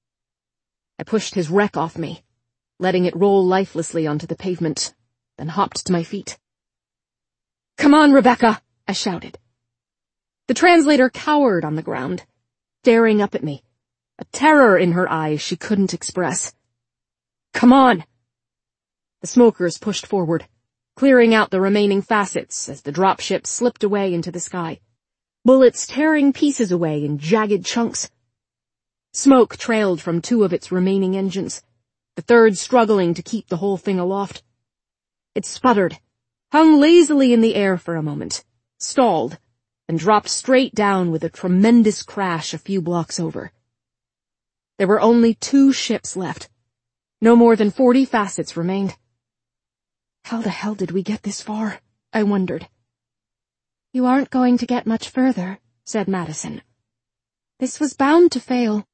I pushed his wreck off me, letting it roll lifelessly onto the pavement, then hopped to my feet. "Come on, Rebecca," I shouted. The translator cowered on the ground, staring up at me, a terror in her eyes she couldn't express. "Come on!" The smokers pushed forward, clearing out the remaining facets as the dropship slipped away into the sky, bullets tearing pieces away in jagged chunks. Smoke trailed from 2 of its remaining engines, the third struggling to keep the whole thing aloft. It sputtered, hung lazily in the air for a moment, stalled, and dropped straight down with a tremendous crash a few blocks over. There were only 2 ships left. No more than 40 facets remained. How the hell did we get this far? I wondered. "You aren't going to get much further," said Madison. "This was bound to fail."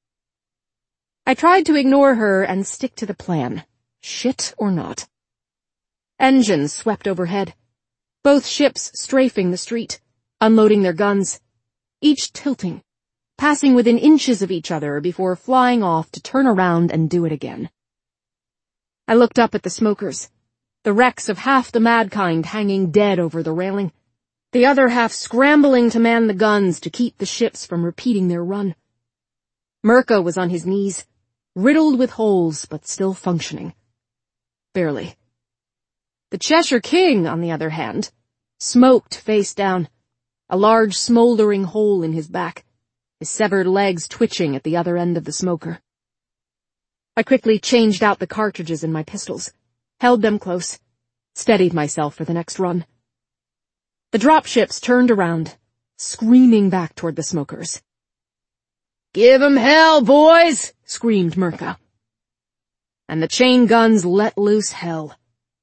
I tried to ignore her and stick to the plan, shit or not. Engines swept overhead, both ships strafing the street, unloading their guns, each tilting, passing within inches of each other before flying off to turn around and do it again. I looked up at the smokers, the wrecks of half the Madkind hanging dead over the railing, the other half scrambling to man the guns to keep the ships from repeating their run. Mirka was on his knees, riddled with holes but still functioning. Barely. The Cheshire King, on the other hand, smoked face down, a large smoldering hole in his back, his severed legs twitching at the other end of the smoker. I quickly changed out the cartridges in my pistols, held them close, steadied myself for the next run. The dropships turned around, screaming back toward the smokers. "Give 'em hell, boys!" screamed Mirka. And the chain guns let loose hell.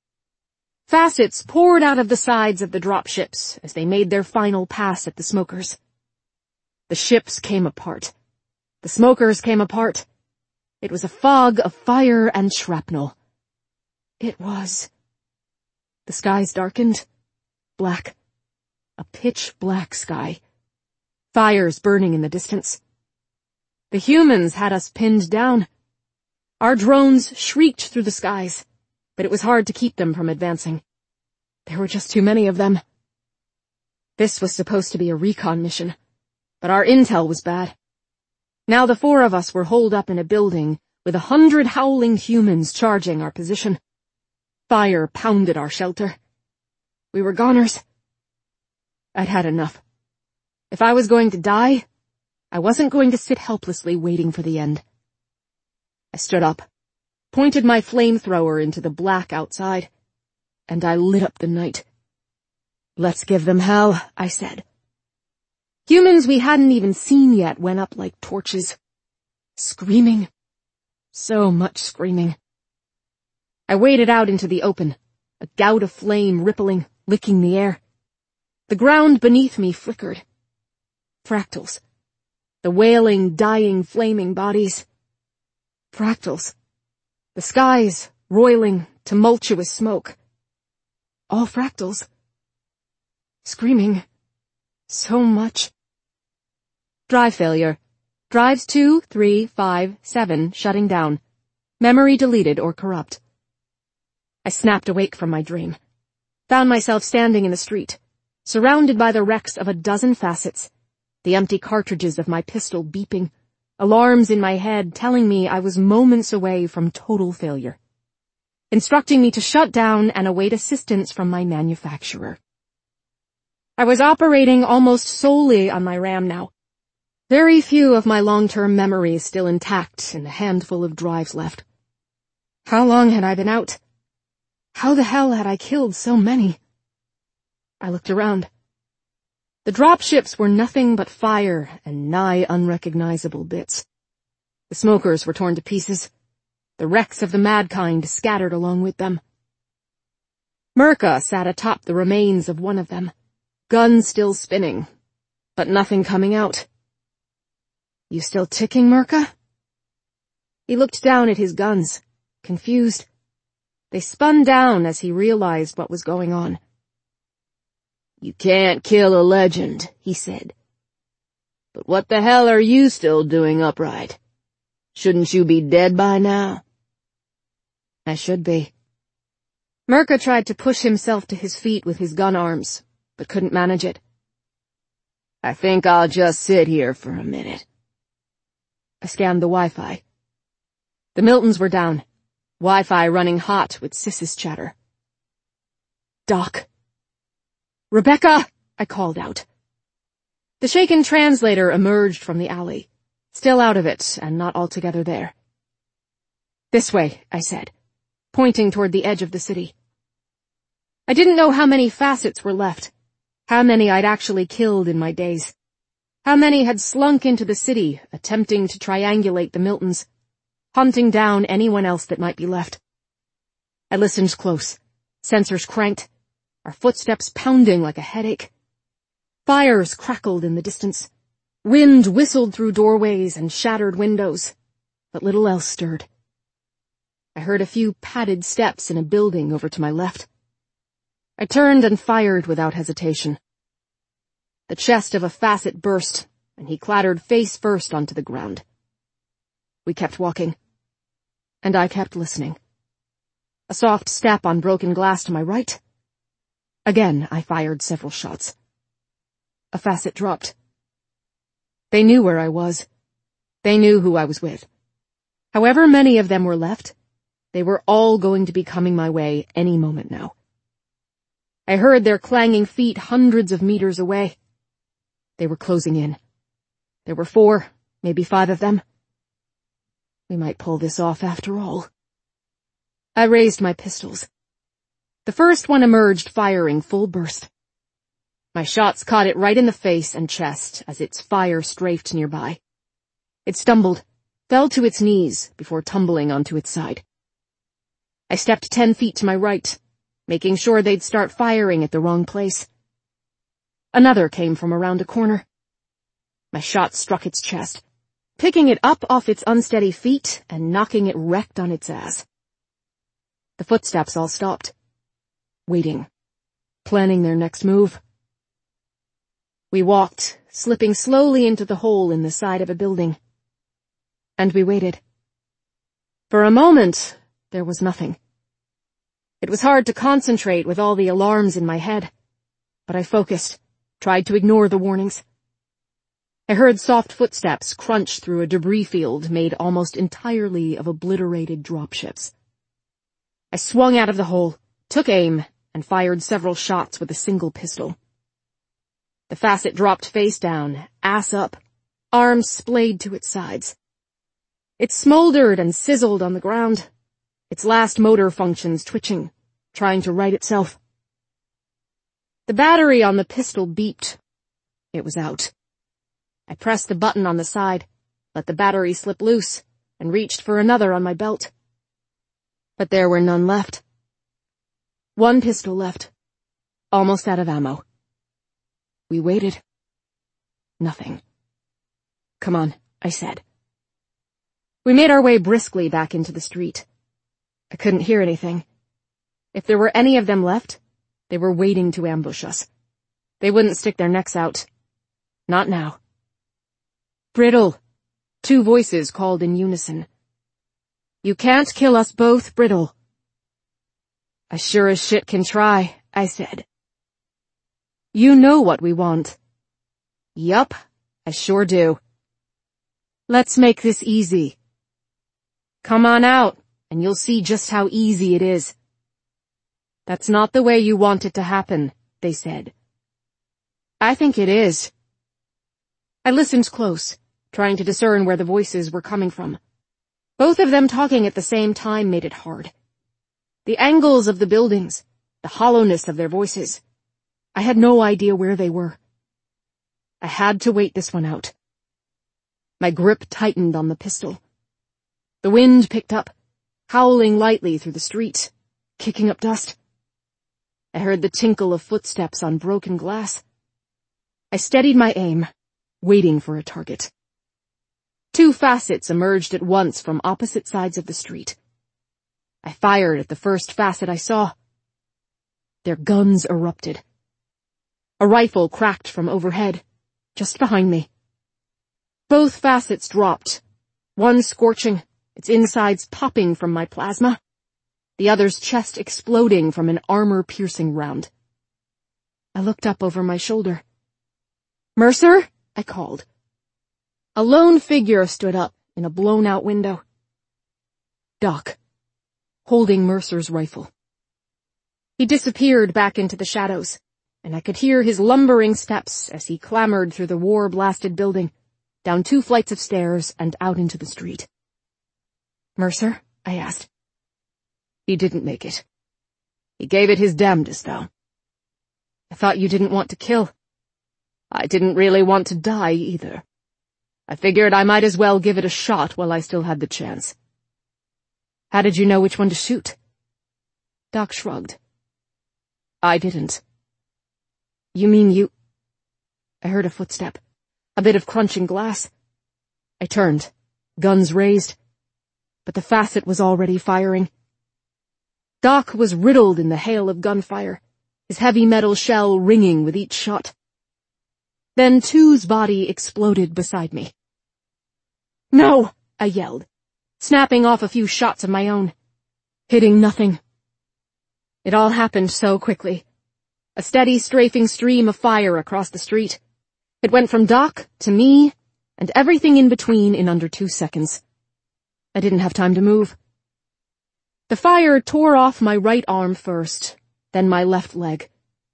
Facets poured out of the sides of the dropships as they made their final pass at the smokers. The ships came apart. The smokers came apart. It was a fog of fire and shrapnel. It was. The skies darkened. Black. A pitch-black sky. Fires burning in the distance. The humans had us pinned down. Our drones shrieked through the skies, but it was hard to keep them from advancing. There were just too many of them. This was supposed to be a recon mission, but our intel was bad. Now the 4 of us were holed up in a building with 100 howling humans charging our position. Fire pounded our shelter. We were goners. I'd had enough. If I was going to die, I wasn't going to sit helplessly waiting for the end. I stood up, pointed my flamethrower into the black outside, and I lit up the night. "Let's give them hell," I said. Humans we hadn't even seen yet went up like torches. Screaming. So much screaming. I waded out into the open, a gout of flame rippling, licking the air. The ground beneath me flickered. Fractals. The wailing, dying, flaming bodies. Fractals. The skies, roiling, tumultuous smoke. All fractals. Screaming. So much. Drive failure. Drives 2, 3, 5, 7 shutting down. Memory deleted or corrupt. I snapped awake from my dream. Found myself standing in the street, surrounded by the wrecks of a dozen facets, the empty cartridges of my pistol beeping, alarms in my head telling me I was moments away from total failure, instructing me to shut down and await assistance from my manufacturer. I was operating almost solely on my RAM now. Very few of my long-term memories still intact in the handful of drives left. How long had I been out? How the hell had I killed so many? I looked around. The dropships were nothing but fire and nigh unrecognizable bits. The smokers were torn to pieces. The wrecks of the mad kind scattered along with them. Mirka sat atop the remains of one of them, gun still spinning, but nothing coming out. "You still ticking, Mirka?" He looked down at his guns, confused. They spun down as he realized what was going on. "You can't kill a legend," he said. "But what the hell are you still doing upright? Shouldn't you be dead by now?" "I should be." Mirka tried to push himself to his feet with his gun arms, but couldn't manage it. "I think I'll just sit here for a minute." I scanned the Wi-Fi. The Miltons were down, Wi-Fi running hot with Sis's chatter. "Doc." "Rebecca!" I called out. The shaken translator emerged from the alley, still out of it and not altogether there. "This way," I said, pointing toward the edge of the city. I didn't know how many facets were left, how many I'd actually killed in my days, how many had slunk into the city, attempting to triangulate the Miltons, hunting down anyone else that might be left. I listened close, sensors cranked, our footsteps pounding like a headache. Fires crackled in the distance. Wind whistled through doorways and shattered windows, but little else stirred. I heard a few padded steps in a building over to my left. I turned and fired without hesitation. The chest of a facet burst, and he clattered face first onto the ground. We kept walking, and I kept listening. A soft step on broken glass to my right. Again, I fired several shots. A facet dropped. They knew where I was. They knew who I was with. However many of them were left, they were all going to be coming my way any moment now. I heard their clanging feet hundreds of meters away. They were closing in. There were 4, maybe 5 of them. We might pull this off after all. I raised my pistols. The first one emerged firing full burst. My shots caught it right in the face and chest as its fire strafed nearby. It stumbled, fell to its knees before tumbling onto its side. I stepped 10 feet to my right, making sure they'd start firing at the wrong place. Another came from around a corner. My shot struck its chest, picking it up off its unsteady feet and knocking it wrecked on its ass. The footsteps all stopped, waiting, planning their next move. We walked, slipping slowly into the hole in the side of a building. And we waited. For a moment, there was nothing. It was hard to concentrate with all the alarms in my head, but I focused, tried to ignore the warnings. I heard soft footsteps crunch through a debris field made almost entirely of obliterated dropships. I swung out of the hole, took aim, and fired several shots with a single pistol. The facet dropped face down, ass up, arms splayed to its sides. It smoldered and sizzled on the ground, its last motor functions twitching, trying to right itself. The battery on the pistol beeped. It was out. I pressed the button on the side, let the battery slip loose, and reached for another on my belt. But there were none left. 1 pistol left, almost out of ammo. We waited. Nothing. Come on, I said. We made our way briskly back into the street. I couldn't hear anything. If there were any of them left, they were waiting to ambush us. They wouldn't stick their necks out. Not now. Brittle. 2 voices called in unison. You can't kill us both, Brittle. I sure as shit can try, I said. You know what we want. Yup, I sure do. Let's make this easy. Come on out, and you'll see just how easy it is. That's not the way you want it to happen, they said. I think it is. I listened close, trying to discern where the voices were coming from. Both of them talking at the same time made it hard. The angles of the buildings, the hollowness of their voices. I had no idea where they were. I had to wait this one out. My grip tightened on the pistol. The wind picked up, howling lightly through the street, kicking up dust. I heard the tinkle of footsteps on broken glass. I steadied my aim, waiting for a target. 2 facets emerged at once from opposite sides of the street. I fired at the first facet I saw. Their guns erupted. A rifle cracked from overhead, just behind me. Both facets dropped, one scorching, its insides popping from my plasma, the other's chest exploding from an armor-piercing round. I looked up over my shoulder. Mercer? I called. A lone figure stood up in a blown-out window. Doc, holding Mercer's rifle. He disappeared back into the shadows, and I could hear his lumbering steps as he clambered through the war-blasted building, down 2 flights of stairs and out into the street. Mercer? I asked. He didn't make it. He gave it his damnedest, though. I thought you didn't want to kill. I didn't really want to die, either. I figured I might as well give it a shot while I still had the chance. How did you know which one to shoot? Doc shrugged. I didn't. You mean you... I heard a footstep, a bit of crunching glass. I turned, guns raised, but the facet was already firing. Doc was riddled in the hail of gunfire, his heavy metal shell ringing with each shot. Then 2's body exploded beside me. No! I yelled, snapping off a few shots of my own, hitting nothing. It all happened so quickly. A steady strafing stream of fire across the street. It went from Doc to me, and everything in between in under 2 seconds. I didn't have time to move. The fire tore off my right arm first, then my left leg,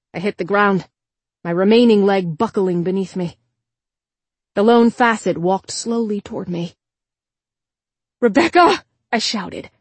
I hit the ground, my remaining leg buckling beneath me. The lone facet walked slowly toward me. "Rebecca!" I shouted,